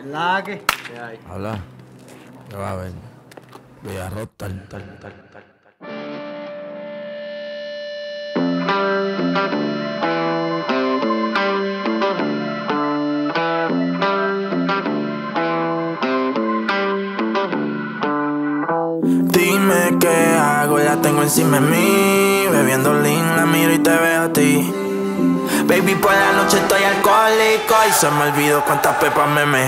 La que hay. Habla. ¿Qué va a ver? Voy a rotar. Dime qué hago, la tengo encima de mí. Bebiendo lean, la miro y te veo a ti. Baby, por la noche estoy alcohólico y se me olvidó cuántas pepas me metí.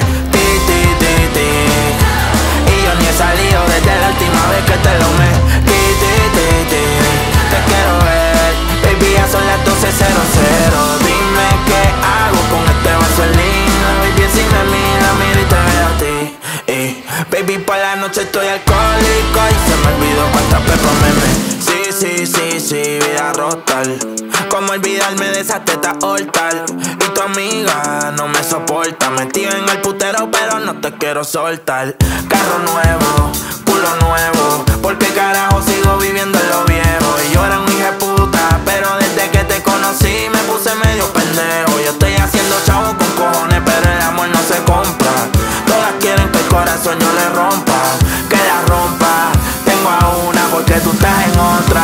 Y yo ni he salido desde la última vez que te lo metí. Te quiero ver, baby, ya son las 12:00. Dime qué hago con este vaso de lean. La baby encima de mí, la miro y te veo a ti. Baby, por la noche estoy alcohólico y se me olvidó cuántas pepas me metí. Sí, vida rotar. Cómo olvidarme de esa teta hortal. Y tu amiga no me soporta. Metido en el putero pero no te quiero soltar. Carro nuevo, culo nuevo. ¿Por qué carajo sigo viviendo en lo viejo? Y yo era un hijo de puta, pero desde que te conocí me puse medio pendejo. Yo estoy haciendo chavo con cojones, pero el amor no se compra. Todas quieren que el corazón yo le rompa, que la rompa. Tengo a una porque tú estás en otra.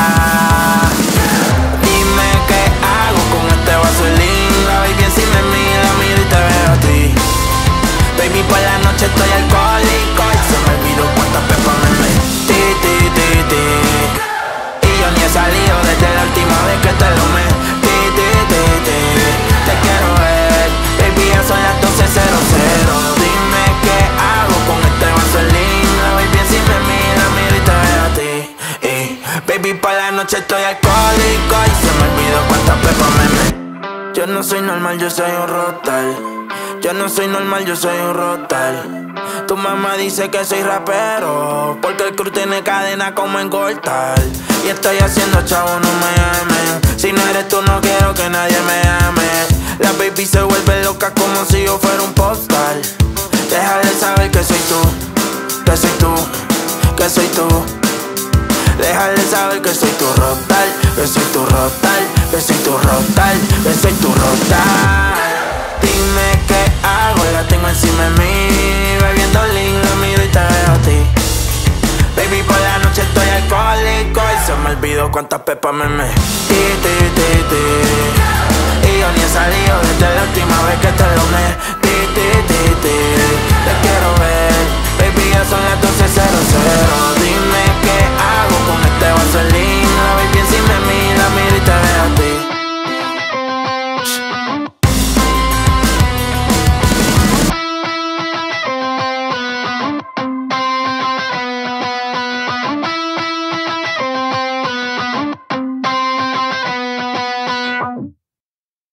Dime qué hago con este vaso de lean. La baby encima de mí, la miro y te veo a ti. Baby, por la noche estoy alcohólico y se me olvidó cuántas pepas me metí. Y yo ni he salido desde la última vez que te lo metí. Te quiero ver, baby, ya son las 12:00. Dime qué hago con este vaso de lean. La baby encima de mí, la miro y te veo a ti. Baby, por la noche estoy alcohólico y se me olvidó cuántas pepas me metí. Yo no soy normal, yo soy un rotal. Yo no soy normal, yo soy un rotal. Tu mamá dice que soy rapero porque el crew tiene cadena como en Gortal. Y estoy haciendo chavo, no me amen. Si no eres tú, no quiero que nadie me ame. La baby se vuelve loca como si yo fuera un postal. Déjale saber que soy tú, que soy tú, que soy tú. Déjale saber que soy tu rotal, que soy tu rotal, que soy tu rotal, que soy tu rotal. Dime qué hago, la tengo encima de mí. Bebiendo lean, la miro y te veo a ti. Baby, por la noche estoy alcohólico y se me olvidó cuántas pepas me metí. Y yo ni he salido desde la última vez que te lo metí.